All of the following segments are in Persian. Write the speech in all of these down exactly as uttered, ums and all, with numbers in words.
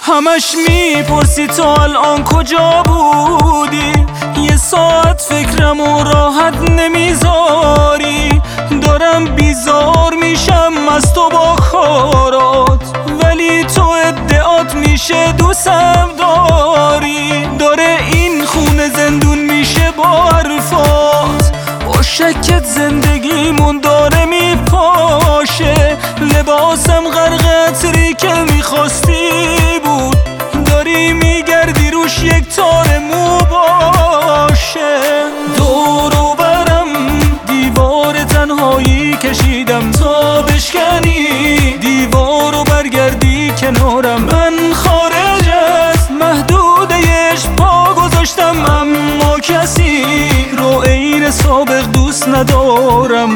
همش میپرسی تو الان کجا بودی، یه ساعت فکرم و راحت نمیذاری. دارم بیزار میشم از تو با کارات، ولی تو ادعات میشه دوستم داری. داره این خونه زندون میشه با حرفات، با شکت زندگیمون داره میپاشه. لباسم غرق عطری که میخواستی بود، داری میگردی روش یک تار مو باشه. دور و برم دیوار تنهایی کشیدم تا بشکنی دیوار و برگردی کنارم. من خارج از محدوده‌اش پا گذاشتم، اما کسی رو عین سابق دوست ندارم.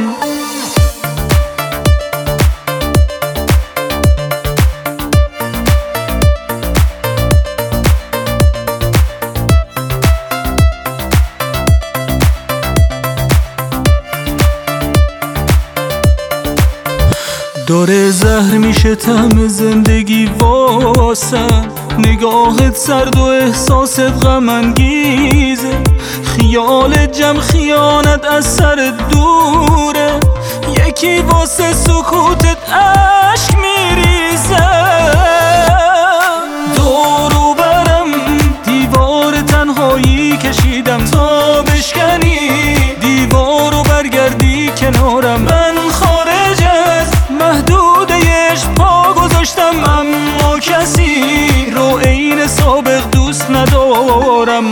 داره زهر میشه طعم زندگی واسم، نگاهت سرد و احساست غم انگیزه. خیال جمع خیانت از سر دوره، یکی واسه سکوتت عشق میریزه. دور و برم دیوار تنهایی کشیدم تا بشکنی دیوار و برگردی کنارم. من خارج از محدوده‌اش پا گذاشتم، اما کسی رو عین سابق دوست ندارم.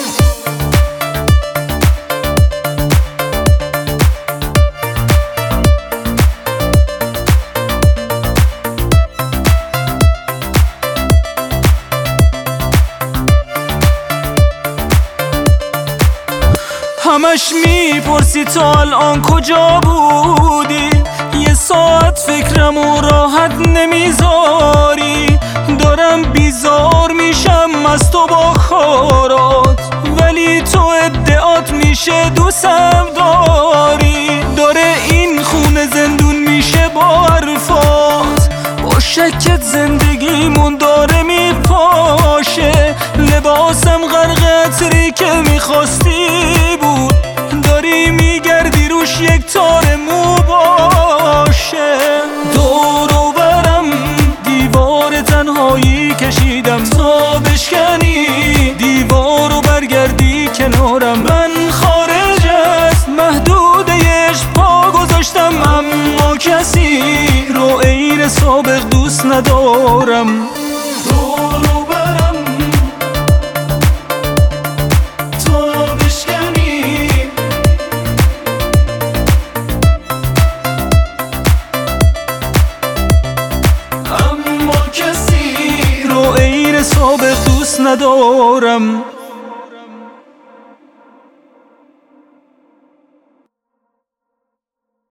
همش میپرسی تو الان کجا بودی، یه ساعت فکرم و راحت نمیذاری. دارم بیزار میشم از تو با کارات، ولی تو ادعات میشه دوستم داری. داره این خونه زندون میشه با حرفات، با شکت زندگیمون داره میپاشه. لباسم غرق عطری که میخواستی بود، داری میگردی روش یک تار مو باشه. دور و برم دیوار تنهایی کشیدم تا بشکنی دیوار و برگردی کنارم. من خارج از محدوده‌اش پا گذاشتم، اما کسی رو عین سابق دوست ندارم. دور و برم تا بشکنی اما کسی رو عین سابق دوست ندارم.